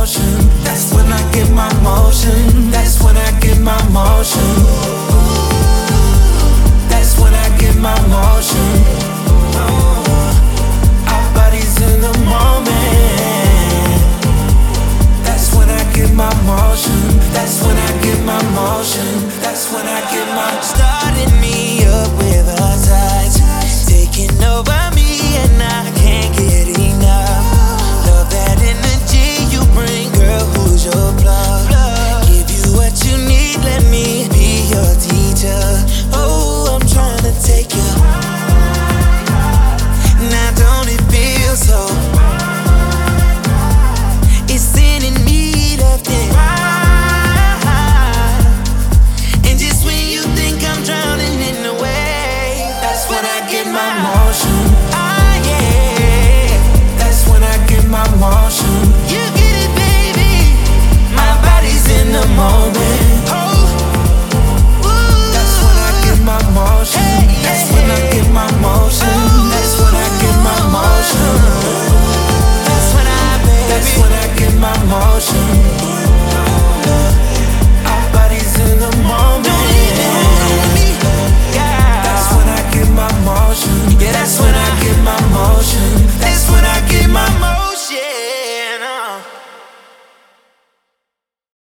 motion. That's when I get my motion. That's when I get my motion. That's when I get my motion. Our bodies in the moment. That's when I get my motion. That's when I get my motion. That's when I get my. Starting me up with our sides, taking over me and I can't get enough. Love that energy you bring, girl. Who's your plug? Give you what you need. Let me be your teacher. Oh, I'm trying to take you. Now don't it feel so? It's sending me left and right. And just when you think I'm drowning in the wave, that's when I get my motion. Ah, yeah. That's when I get my motion. You get it, baby. My body's in the moment. Oh, that's when I get my motion. That's when I get my motion. That's when I get my motion. That's when I, baby. That's when I get my motion.